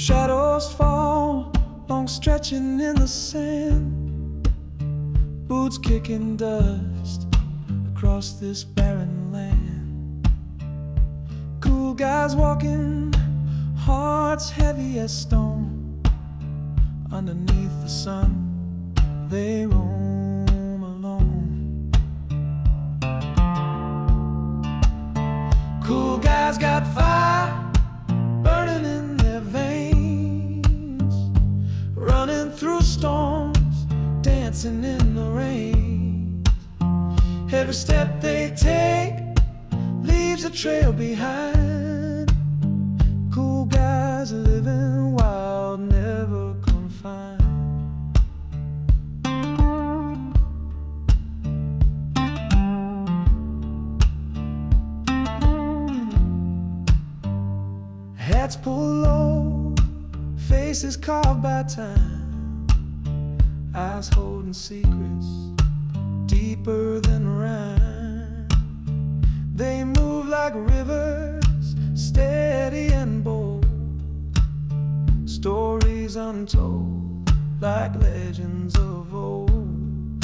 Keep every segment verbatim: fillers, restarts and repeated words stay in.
Shadows fall, long stretching in the sand, boots kicking dust across this barren land. Cool guys walking, hearts heavy as stone. Underneath the sun, they roam alone. Cool guys got fire burning in their veins, running through storms, dancing in the rain. Every step they take leaves a trail behind. Cool guys living wild, never confined. Hats pulled low, faces carved by time, eyes holding secrets deeper than rhyme. They move like rivers, steady and bold, stories untold like legends of old.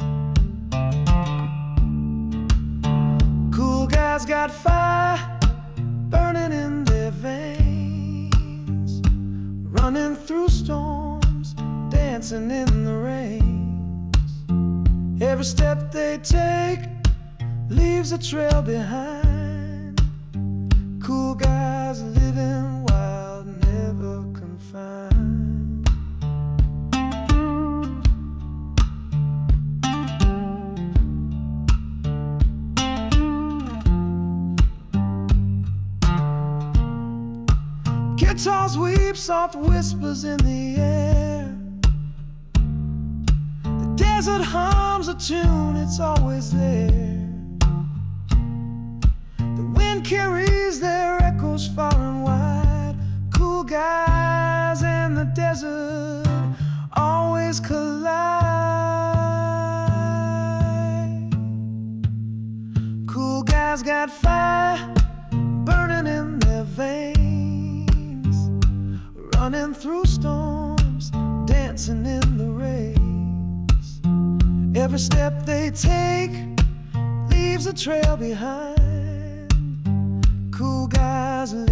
Cool guys got fire burning in their veins, running through storms, dancing in the rains. Every step they take leaves a trail behind. Cool guys living wild, never confined. Guitars weep soft whispers in the air. The desert hums a tune, it's always there. The wind carries their echoes far and wide. Cool guys and the desert always collide. Cool guys got fire burning in their veins, running through storms, dancing in the rains. Every step they take leaves a trail behind. Cool guys